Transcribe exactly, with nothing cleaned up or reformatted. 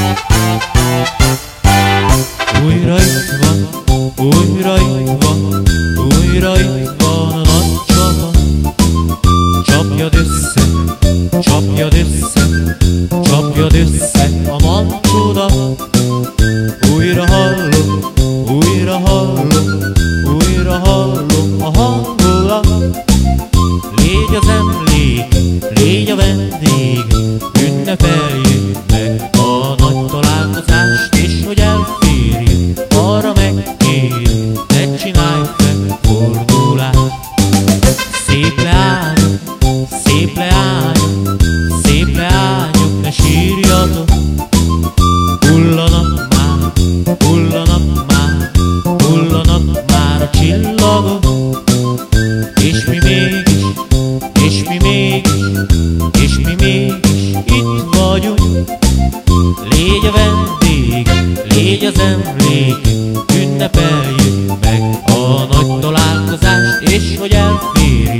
Újra itt van, újra itt van, újra itt van a nagy csata. Csapjad össze, csapjad össze, csapjad össze a mancsódat. Újra hallom, újra hallom, újra hallom a hangodat. Légy az emlék, légy a vendég, ünnepeljük meg a nagy találkozást, és hogy elférjünk, arra megkérjük, ne csinálj fel fordulást. Szép leányok, szép leányok, szép leányok, ne sírjatok. Hullanak már, hullanak már, hullanak már a csillagok. És mi mégis, és mi mégis, és mi mégis itt vagyunk. Légy a vendég, légy az emlék, ünnepeljük meg a nagy találkozást, és hogy elférjünk,